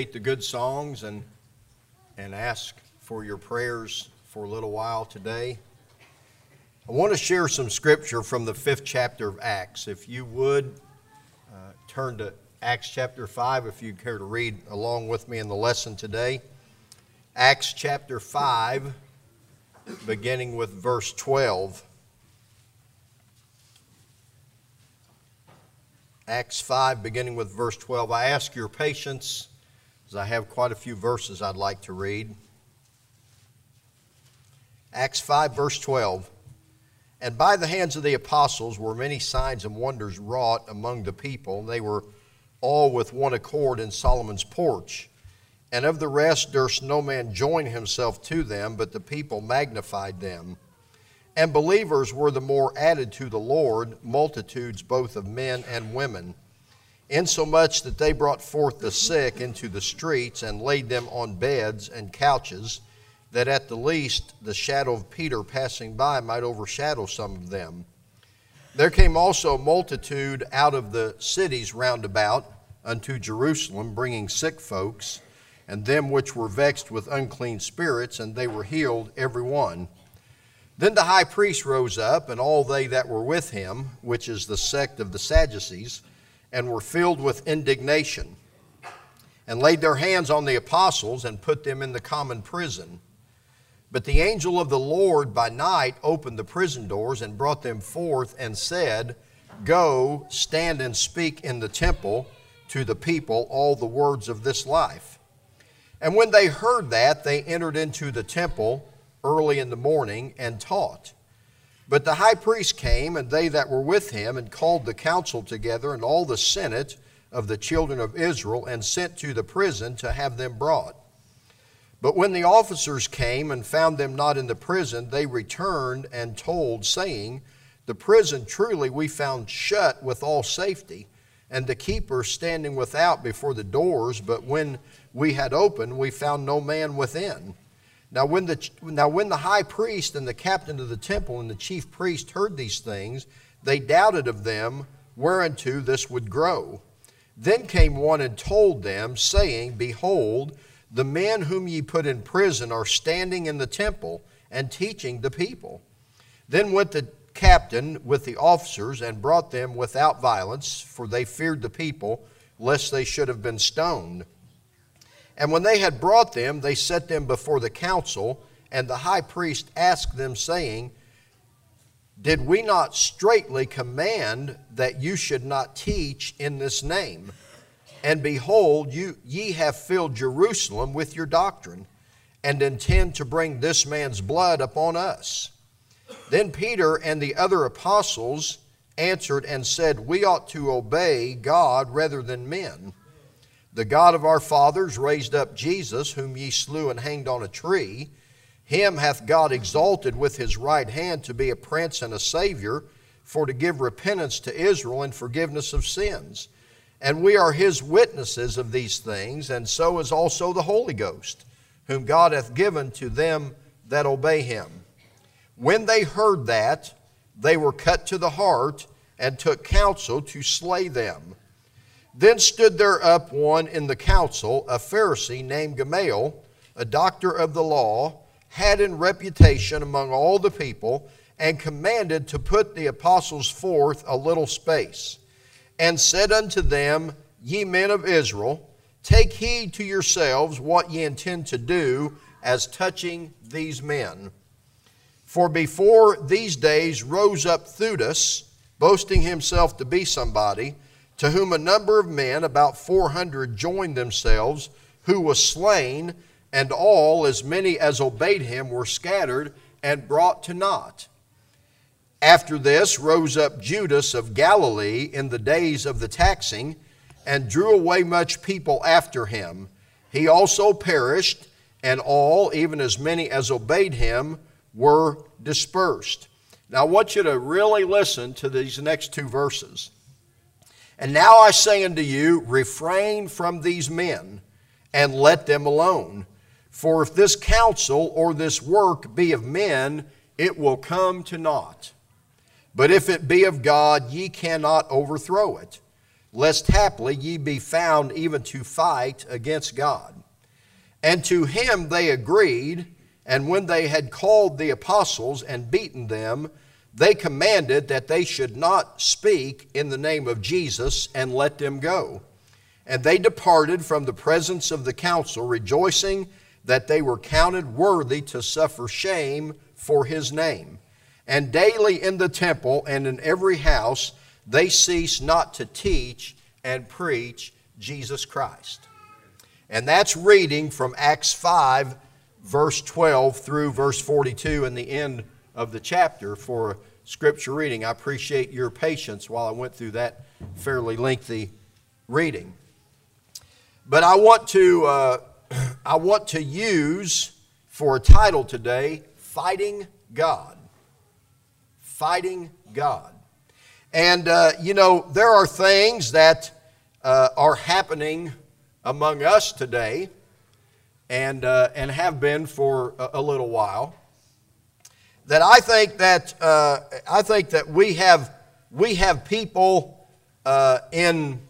appreciate the good songs and ask for your prayers for a little while today. I want to share some scripture from the 5th chapter of Acts. If you would, turn to Acts chapter 5 if you care to read along with me in the lesson today. Acts chapter 5, beginning with verse 12. Acts 5, beginning with verse 12. I ask your patience, as I have quite a few verses I'd like to read. Acts 5, verse 12. And by the hands of the apostles were many signs and wonders wrought among the people. They were all with one accord in Solomon's porch. And of the rest durst no man join himself to them, but the people magnified them. And believers were the more added to the Lord, multitudes both of men and women, insomuch that they brought forth the sick into the streets and laid them on beds and couches, that at the least the shadow of Peter passing by might overshadow some of them. There came also a multitude out of the cities round about unto Jerusalem, bringing sick folks, and them which were vexed with unclean spirits, and they were healed every one. Then the high priest rose up, and all they that were with him, which is the sect of the Sadducees, and were filled with indignation, and laid their hands on the apostles, and put them in the common prison. But the angel of the Lord by night opened the prison doors, and brought them forth, and said, Go, stand and speak in the temple to the people all the words of this life. And when they heard that, they entered into the temple early in the morning and taught. But the high priest came, and they that were with him, and called the council together, and all the senate of the children of Israel, and sent to the prison to have them brought. But when the officers came and found them not in the prison, they returned and told, saying, The prison truly we found shut with all safety, and the keepers standing without before the doors, but when we had opened, we found no man within. Now when the high priest and the captain of the temple and the chief priest heard these things, they doubted of them whereunto this would grow. Then came one and told them, saying, Behold, the men whom ye put in prison are standing in the temple and teaching the people. Then went the captain with the officers and brought them without violence, for they feared the people, lest they should have been stoned. And when they had brought them, they set them before the council, and the high priest asked them, saying, Did we not straitly command that you should not teach in this name? And behold, ye have filled Jerusalem with your doctrine, and intend to bring this man's blood upon us. Then Peter and the other apostles answered and said, We ought to obey God rather than men. The God of our fathers raised up Jesus, whom ye slew and hanged on a tree. Him hath God exalted with his right hand to be a prince and a savior, for to give repentance to Israel and forgiveness of sins. And we are his witnesses of these things, and so is also the Holy Ghost, whom God hath given to them that obey him. When they heard that, they were cut to the heart, and took counsel to slay them. Then stood there up one in the council, a Pharisee named Gamaliel, a doctor of the law, had in reputation among all the people, and commanded to put the apostles forth a little space, and said unto them, Ye men of Israel, take heed to yourselves what ye intend to do as touching these men. For before these days rose up Theudas, boasting himself to be somebody, to whom a number of men, about 400, joined themselves, who was slain, and all, as many as obeyed him, were scattered and brought to naught. After this rose up Judas of Galilee in the days of the taxing, and drew away much people after him. He also perished, and all, even as many as obeyed him, were dispersed. Now I want you to really listen to these next two verses. And now I say unto you, refrain from these men, and let them alone. For if this counsel or this work be of men, it will come to naught. But if it be of God, ye cannot overthrow it. lest haply ye be found even to fight against God. And to him they agreed, and when they had called the apostles and beaten them, they commanded that they should not speak in the name of Jesus, and let them go. And they departed from the presence of the council, rejoicing that they were counted worthy to suffer shame for his name. And daily in the temple and in every house they ceased not to teach and preach Jesus Christ. And that's reading from Acts 5, verse 12 through verse 42 and the end of the chapter for Scripture reading. I appreciate your patience while I went through that fairly lengthy reading. But I want to use for a title today, Fighting God. Fighting God. And, there are things that are happening among us today and have been for a little while, that I think that we have people in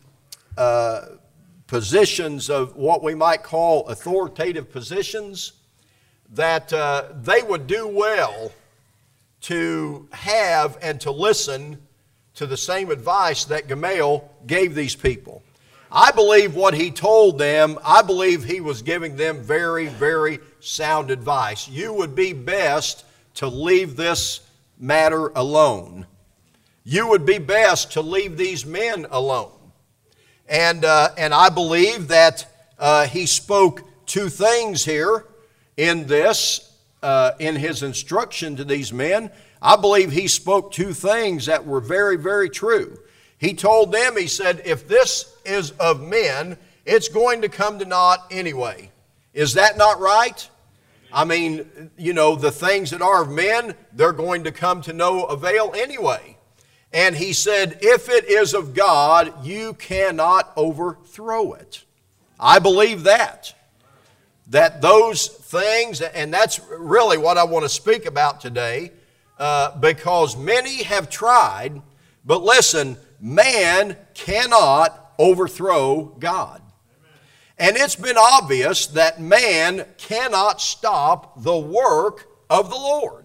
positions of what we might call authoritative positions, that they would do well to have and to listen to the same advice that Gamaliel gave these people. I believe what he told them, I believe he was giving them very, very sound advice. You would be best to leave this matter alone. You would be best to leave these men alone. And I believe that he spoke two things here in this, in his instruction to these men. I believe he spoke two things that were very, very true. He told them, he said, if this is of men, it's going to come to naught anyway. Is that not right? I mean, the things that are of men, they're going to come to no avail anyway. And he said, if it is of God, you cannot overthrow it. I believe that. That those things, and that's really what I want to speak about today, because many have tried, but listen, man cannot overthrow God. And it's been obvious that man cannot stop the work of the Lord.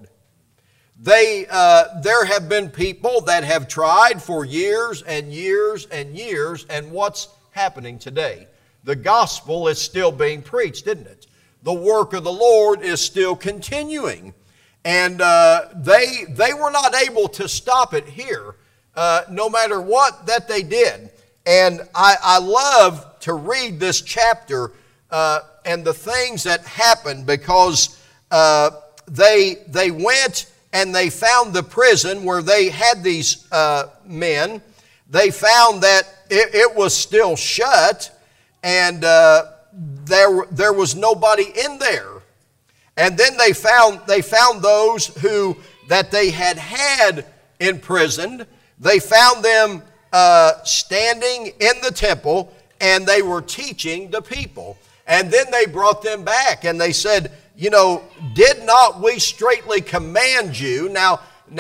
There have been people that have tried for years and years and years, and what's happening today? The gospel is still being preached, isn't it? The work of the Lord is still continuing. And they were not able to stop it here, no matter what that they did. And I love to read this chapter and the things that happened, because they went and they found the prison where they had these men. They found that it was still shut, and there was nobody in there. And then they found those who that they had imprisoned. They found them standing in the temple, and they were teaching the people. And then they brought them back, and they said, did not we straitly command you? Now,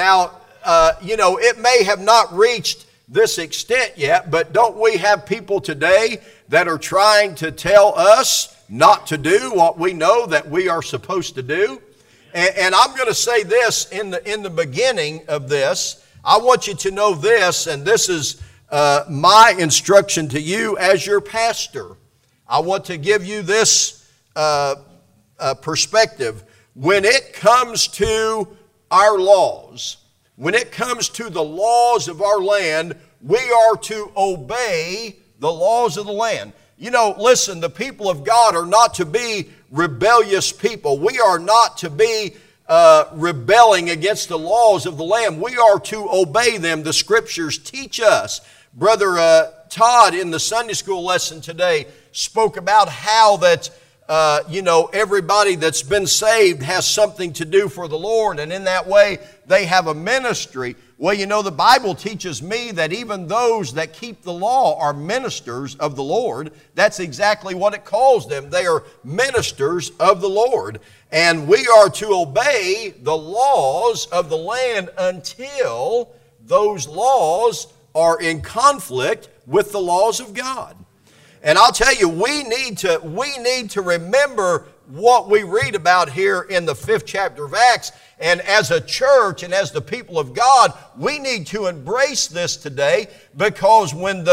it may have not reached this extent yet, but don't we have people today that are trying to tell us not to do what we know that we are supposed to do? And I'm going to say this in the beginning of this. I want you to know this, and this is my instruction to you as your pastor. I want to give you this perspective. When it comes to our laws, when it comes to the laws of our land, we are to obey the laws of the land. Listen, the people of God are not to be rebellious people. We are not to be rebelling against the laws of the land. We are to obey them. The Scriptures teach us. Brother Todd in the Sunday school lesson today spoke about how that everybody that's been saved has something to do for the Lord, and in that way they have a ministry. Well, the Bible teaches me that even those that keep the law are ministers of the Lord. That's exactly what it calls them. They are ministers of the Lord. And we are to obey the laws of the land until those laws are in conflict with the laws of God. And I'll tell you, we need to remember what we read about here in the 5th chapter of Acts. And as a church and as the people of God, we need to embrace this today, because when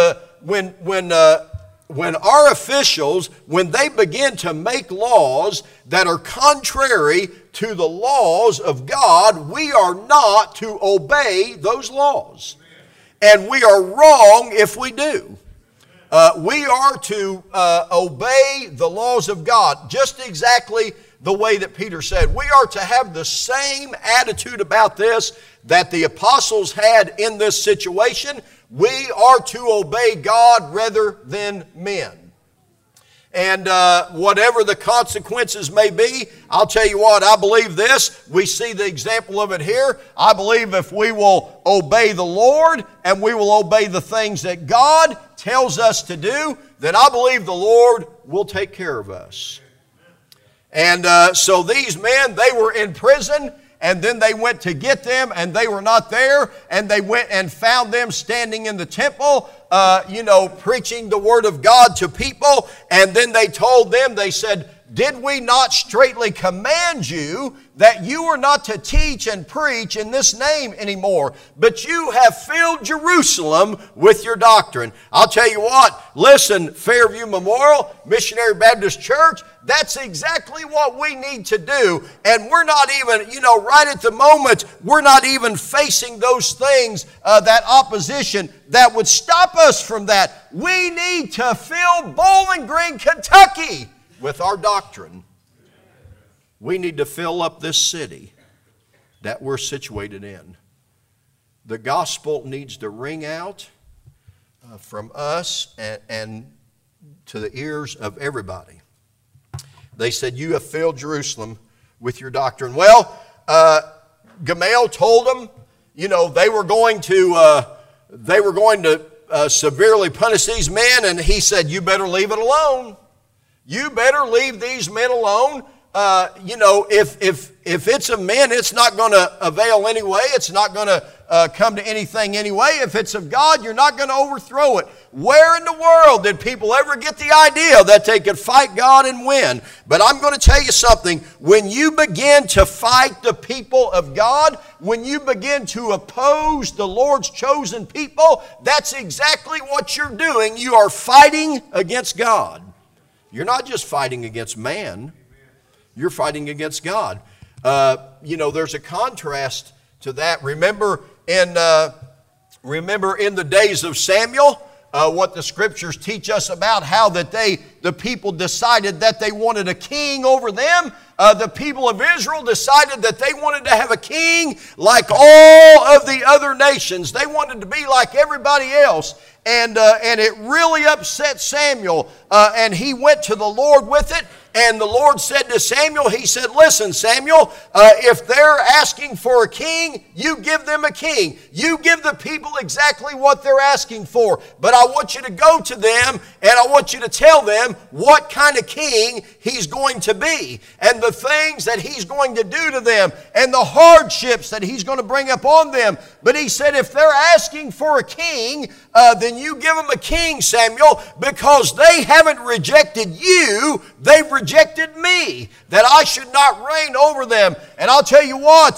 our officials, when they begin to make laws that are contrary to the laws of God, we are not to obey those laws. And we are wrong if we do. We are to obey the laws of God, just exactly the way that Peter said. We are to have the same attitude about this that the apostles had in this situation. We are to obey God rather than men. And whatever the consequences may be, I'll tell you what, I believe this. We see the example of it here. I believe if we will obey the Lord and we will obey the things that God tells us to do, then I believe the Lord will take care of us. And so these men, they were in prison, and then they went to get them, and they were not there, and they went and found them standing in the temple, preaching the word of God to people. And then they told them, they said, "Did we not straitly command you that you are not to teach and preach in this name anymore? But you have filled Jerusalem with your doctrine." I'll tell you what, listen, Fairview Memorial Missionary Baptist Church, that's exactly what we need to do. And we're not even, right at the moment, we're not even facing those things, that opposition that would stop us from that. We need to fill Bowling Green, Kentucky with our doctrine. We need to fill up this city that we're situated in. The gospel needs to ring out from us and to the ears of everybody. They said, "You have filled Jerusalem with your doctrine." Well, Gamaliel told them, they were going to severely punish these men, and he said, "You better leave it alone. You better leave these men alone. If it's of men, it's not going to avail anyway. It's not going to come to anything anyway. If it's of God, you're not going to overthrow it." Where in the world did people ever get the idea that they could fight God and win? But I'm going to tell you something. When you begin to fight the people of God, when you begin to oppose the Lord's chosen people, that's exactly what you're doing. You are fighting against God. You're not just fighting against man. You're fighting against God. There's a contrast to that. Remember in the days of Samuel, what the scriptures teach us about how that the people decided that they wanted a king over them. The people of Israel decided that they wanted to have a king like all of the other nations. They wanted to be like everybody else. And it really upset Samuel. And he went to the Lord with it. And the Lord said to Samuel, he said, "Listen, Samuel, if they're asking for a king, you give them a king. You give the people exactly what they're asking for. But I want you to go to them and I want you to tell them what kind of king he's going to be and the things that he's going to do to them and the hardships that he's going to bring upon them." But he said, if they're asking for a king, then you give them a king, Samuel, because they haven't rejected you, they've rejected me, that I should not reign over them. And I'll tell you what,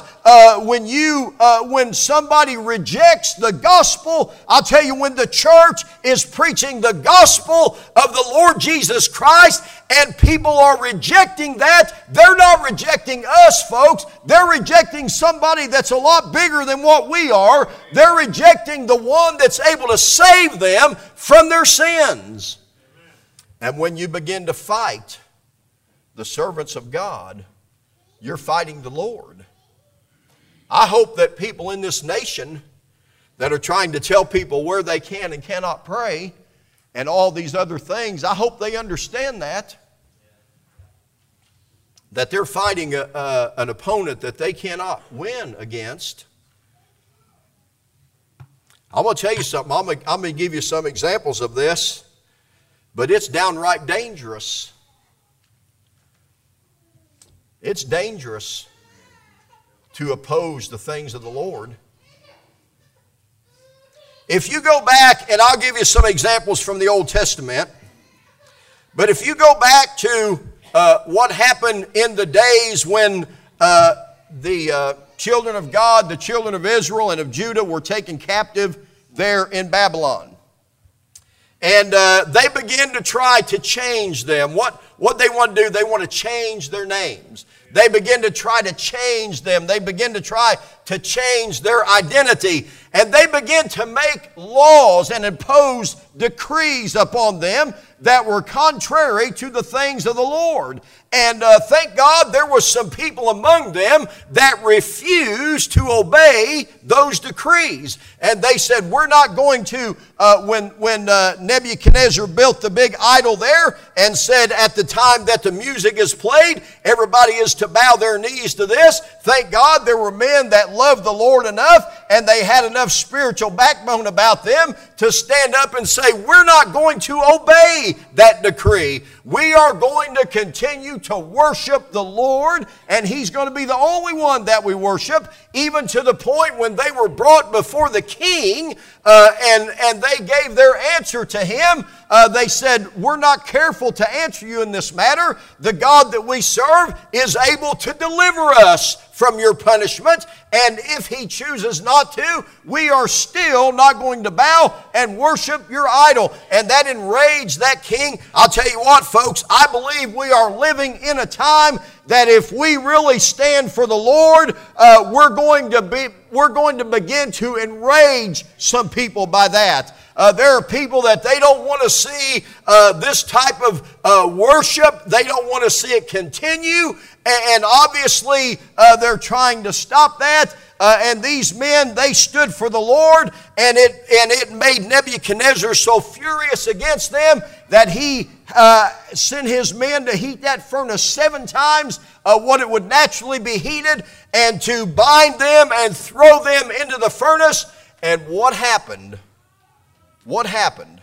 when somebody rejects the gospel, I'll tell you, when the church is preaching the gospel of the Lord Jesus Christ and people are rejecting that, they're not rejecting us, folks. They're rejecting somebody that's a lot bigger than what we are. They're rejecting the one that's able to save them from their sins. And when you begin to fight the servants of God, you're fighting the Lord. I hope that people in this nation that are trying to tell people where they can and cannot pray and all these other things, I hope they understand that they're fighting an opponent that they cannot win against. I'm going to tell you something. I'm going to give you some examples of this, but it's downright dangerous. It's dangerous to oppose the things of the Lord. If you go back, and I'll give you some examples from the Old Testament, but if you go back to what happened in the days when the children of God, the children of Israel and of Judah were taken captive there in Babylon. And they began to try to change them. What they want to do, they want to change their names. They begin to try to change them. They begin to try to change their identity. And they begin to make laws and impose decrees upon them that were contrary to the things of the Lord. And thank God there was some people among them that refused to obey those decrees. And they said, we're not going to, when Nebuchadnezzar built the big idol there and said at the time that the music is played, everybody is to bow their knees to this. Thank God there were men that loved the Lord enough and they had enough spiritual backbone about them to stand up and say, we're not going to obey that decree. We are going to continue to worship the Lord, and He's going to be the only one that we worship, even to the point when they were brought before the king and they gave their answer to him. They said, we're not careful to answer you in this matter. The God that we serve is able to deliver us from your punishment, and if He chooses not to, we are still not going to bow and worship your idol. And that enraged that king. I'll tell you what, folks, I believe we are living in a time that if we really stand for the Lord, we're going to begin to enrage some people by that. There are people that they don't want to see this type of worship. They don't want to see it continue. And obviously, they're trying to stop that. And these men, they stood for the Lord. And it made Nebuchadnezzar so furious against them that he sent his men to heat that furnace 7 times what it would naturally be heated, and to bind them and throw them into the furnace. And what happened? What happened?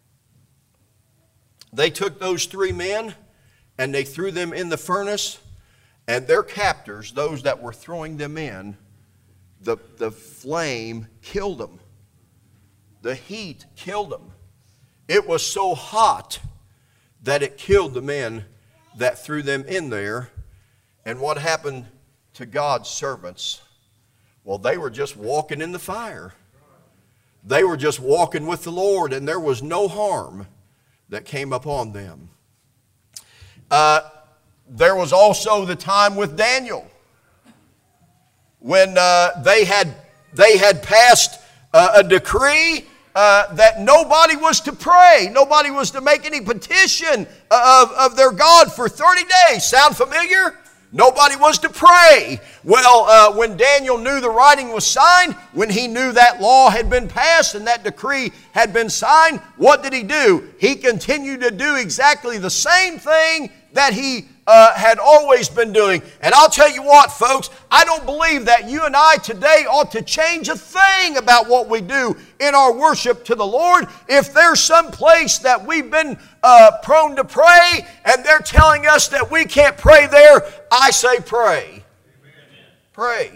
They took those 3 men and they threw them in the furnace, and their captors, those that were throwing them in, the flame killed them. The heat killed them. It was so hot that it killed the men that threw them in there. And what happened to God's servants? Well, they were just walking in the fire. They were just walking with the Lord, and there was no harm that came upon them. There was also the time with Daniel when they had passed a decree that nobody was to pray. Nobody was to make any petition of their God for 30 days. Sound familiar? Nobody was to pray. Well, when Daniel knew the writing was signed, when he knew that law had been passed and that decree had been signed, what did he do? He continued to do exactly the same thing that he had always been doing. And I'll tell you what, folks, I don't believe that you and I today ought to change a thing about what we do in our worship to the Lord. If there's some place that we've been prone to pray and they're telling us that we can't pray there, I say pray. Amen. Pray.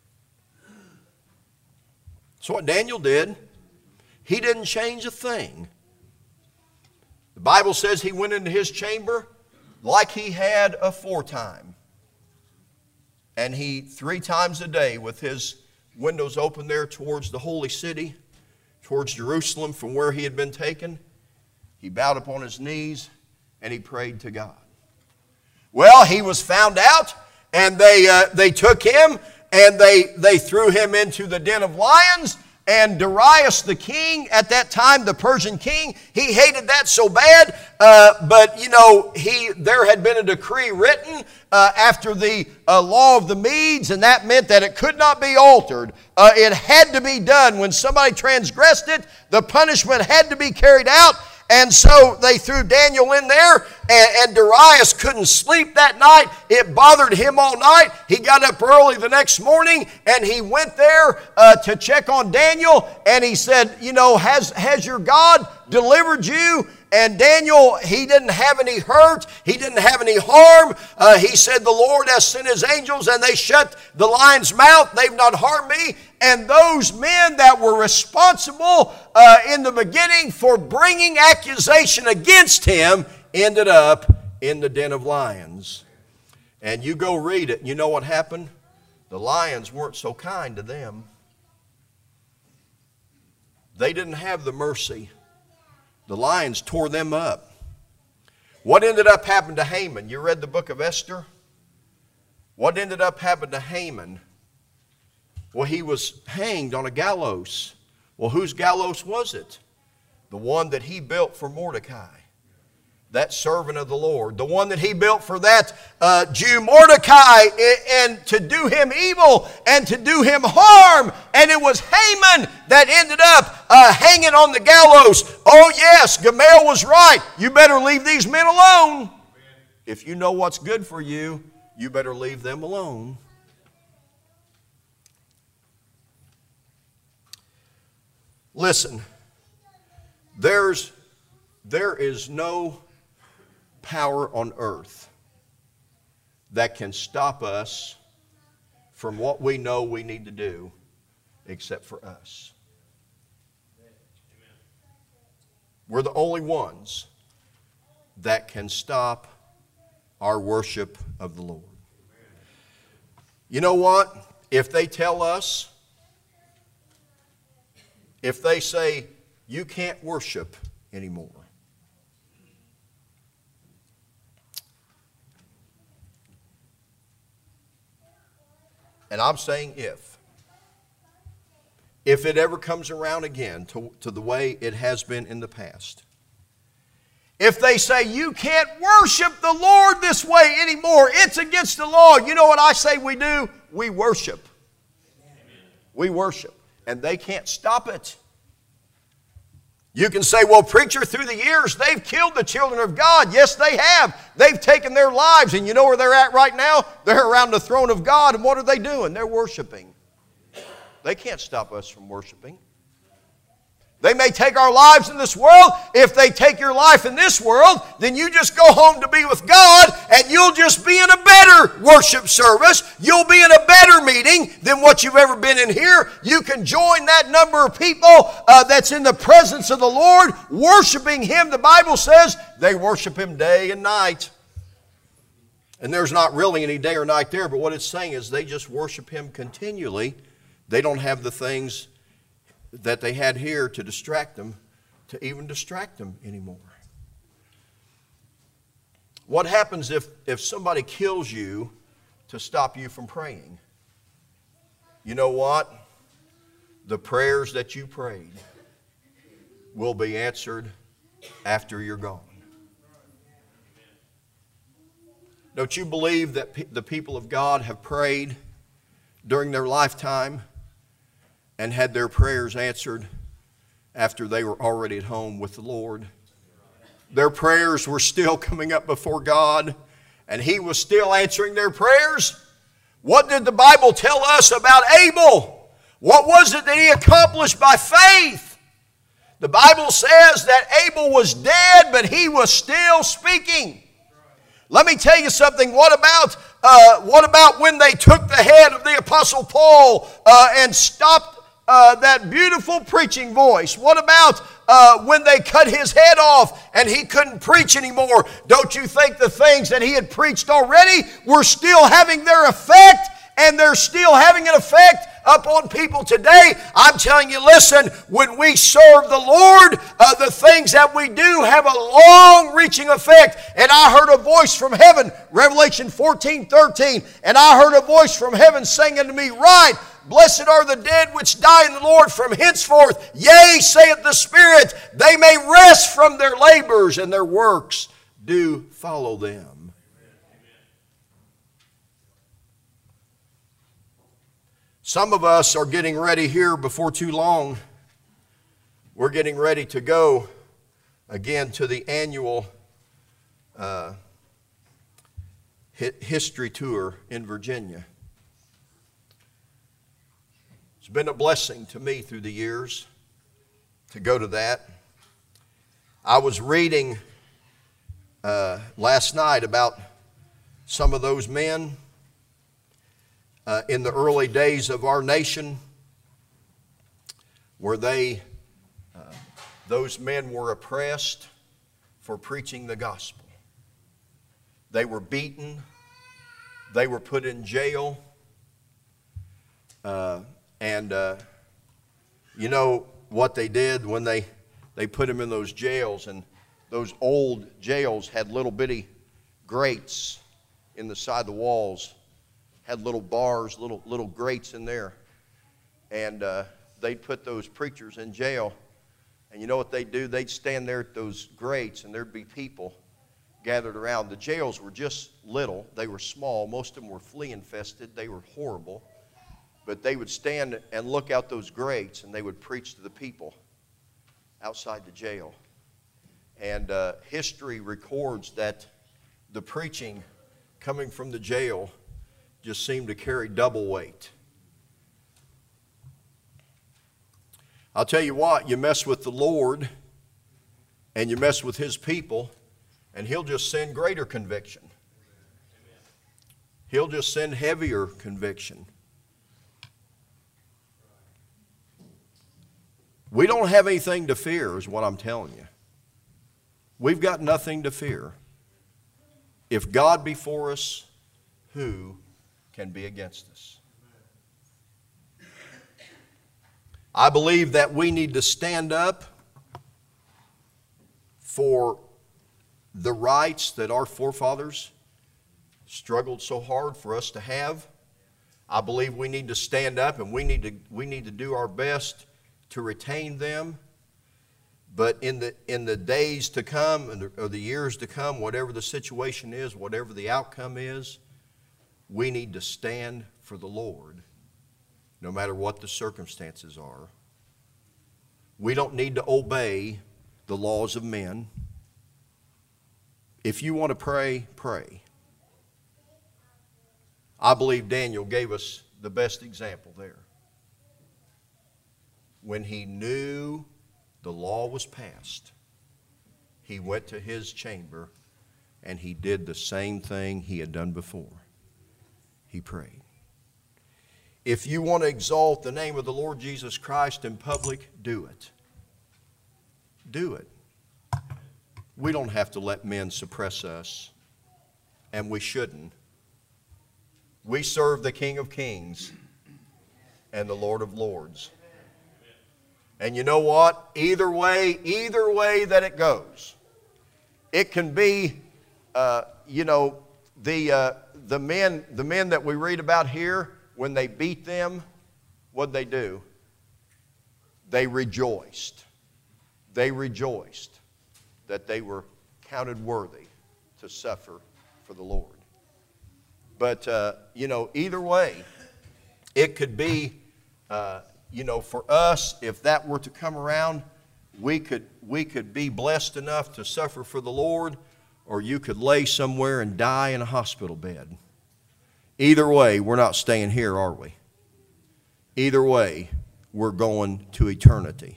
That's what Daniel did. He didn't change a thing. The Bible says he went into his chamber like he had aforetime. And he 3 times a day, with his windows open there towards the holy city, towards Jerusalem from where he had been taken, he bowed upon his knees and he prayed to God. Well, he was found out, and they took him and they threw him into the den of lions. And Darius the king at that time, the Persian king, he hated that so bad. But you know, there had been a decree written after the law of the Medes, and that meant that it could not be altered. It had to be done. When somebody transgressed it, the punishment had to be carried out. And so they threw Daniel in there, and Darius couldn't sleep that night. It bothered him all night. He got up early the next morning, and he went there to check on Daniel, and he said, you know, has your God delivered you? And Daniel, he didn't have any hurt. He didn't have any harm. He said, the Lord has sent his angels and they shut the lion's mouth. They've not harmed me. And those men that were responsible in the beginning for bringing accusation against him ended up in the den of lions. And you go read it, you know what happened? The lions weren't so kind to them. They didn't have the mercy. The lions tore them up. What ended up happening to Haman? You read the book of Esther? What ended up happening to Haman? Well, he was hanged on a gallows. Well, whose gallows was it? The one that he built for Mordecai, that servant of the Lord. The one that he built for that Jew Mordecai, and to do him evil and to do him harm. And it was Haman that ended up hanging on the gallows. Oh yes, Gamaliel was right. You better leave these men alone. If you know what's good for you, you better leave them alone. Listen, there is no power on earth that can stop us from what we know we need to do except for us. We're the only ones that can stop our worship of the Lord. You know what? If they tell us, if they say, you can't worship anymore, and I'm saying if it ever comes around again to the way it has been in the past, if they say you can't worship the Lord this way anymore, it's against the law, you know what I say we do? We worship. We worship. And they can't stop it. You can say, well, preacher, through the years, they've killed the children of God. Yes, they have. They've taken their lives. And you know where they're at right now? They're around the throne of God. And what are they doing? They're worshiping. They can't stop us from worshiping. They may take our lives in this world. If they take your life in this world, then you just go home to be with God, and you'll just be in a better worship service. You'll be in a better meeting than what you've ever been in here. You can join that number of people that's in the presence of the Lord, worshiping Him. The Bible says they worship Him day and night. And there's not really any day or night there, but what it's saying is they just worship Him continually. They don't have the things that they had here to distract them, to even distract them anymore. What happens if somebody kills you to stop you from praying? You know what? The prayers that you prayed will be answered after you're gone. Don't you believe that the people of God have prayed during their lifetime and had their prayers answered after they were already at home with the Lord? Their prayers were still coming up before God, and He was still answering their prayers. What did the Bible tell us about Abel? What was it that he accomplished by faith? The Bible says that Abel was dead, but he was still speaking. Let me tell you something. What about when they took the head of the Apostle Paul and stopped that beautiful preaching voice? What about when they cut his head off and he couldn't preach anymore? Don't you think the things that he had preached already were still having their effect, and they're still having an effect upon people today? I'm telling you, listen, when we serve the Lord, the things that we do have a long-reaching effect. And I heard a voice from heaven, Revelation 14:13, and I heard a voice from heaven saying unto me, Write, blessed are the dead which die in the Lord from henceforth. Yea, saith the Spirit, they may rest from their labors, and their works do follow them. Some of us are getting ready here before too long. We're getting ready to go again to the annual history tour in Virginia. It's been a blessing to me through the years to go to that. I was reading last night about some of those men in the early days of our nation, where those men were oppressed for preaching the gospel. They were beaten. They were put in jail. You know what they did when they put them in those jails, and those old jails had little bitty grates in the side of the walls, had little bars, little grates in there. And they'd put those preachers in jail. And you know what they'd do? They'd stand there at those grates, and there'd be people gathered around. The jails were just little. They were small. Most of them were flea infested. They were horrible. But they would stand and look out those grates, and they would preach to the people outside the jail. And history records that the preaching coming from the jail just seemed to carry double weight. I'll tell you what, you mess with the Lord and you mess with His people, and He'll just send greater conviction. He'll just send heavier conviction. We don't have anything to fear, is what I'm telling you. We've got nothing to fear. If God be for us, who can be against us? I believe that we need to stand up for the rights that our forefathers struggled so hard for us to have. I believe we need to stand up, and we need to do our best to retain them. But in the days to come, or the years to come, whatever the situation is, whatever the outcome is, we need to stand for the Lord, no matter what the circumstances are. We don't need to obey the laws of men. If you want to pray, pray. I believe Daniel gave us the best example there. When he knew the law was passed, he went to his chamber and he did the same thing he had done before. He prayed. If you want to exalt the name of the Lord Jesus Christ in public, do it. Do it. We don't have to let men suppress us, and we shouldn't. We serve the King of Kings and the Lord of Lords. And you know what? Either way that it goes, it can be, the men that we read about here, when they beat them, what'd they do? They rejoiced. They rejoiced that they were counted worthy to suffer for the Lord. But, either way, it could be, for us, if that were to come around, we could be blessed enough to suffer for the Lord, or you could lay somewhere and die in a hospital bed. Either way, we're not staying here, are we? Either way, we're going to eternity.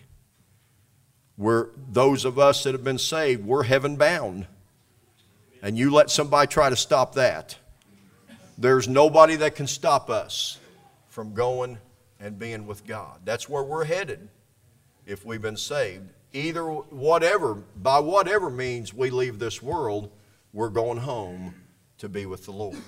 Those of us that have been saved, we're heaven bound. And you let somebody try to stop that. There's nobody that can stop us from going and being with God. That's where we're headed if we've been saved. By whatever means we leave this world, we're going home to be with the Lord.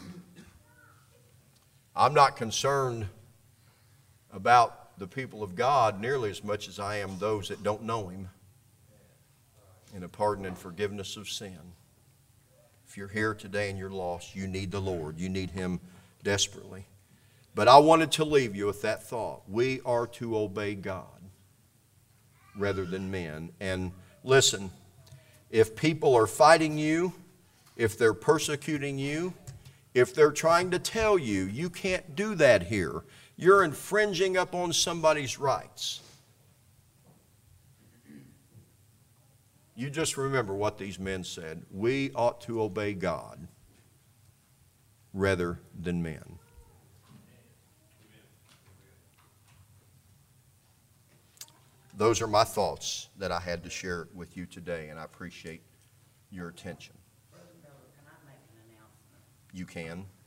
I'm not concerned about the people of God nearly as much as I am those that don't know Him in a pardon and forgiveness of sin. If you're here today and you're lost, you need the Lord. You need Him desperately. But I wanted to leave you with that thought. We are to obey God rather than men. And listen, if people are fighting you, if they're persecuting you, if they're trying to tell you, you can't do that here, you're infringing upon somebody's rights. You just remember what these men said. We ought to obey God rather than men. those are my thoughts that I had to share with you today, and I appreciate your attention. Brother Miller, can I make an announcement? You can.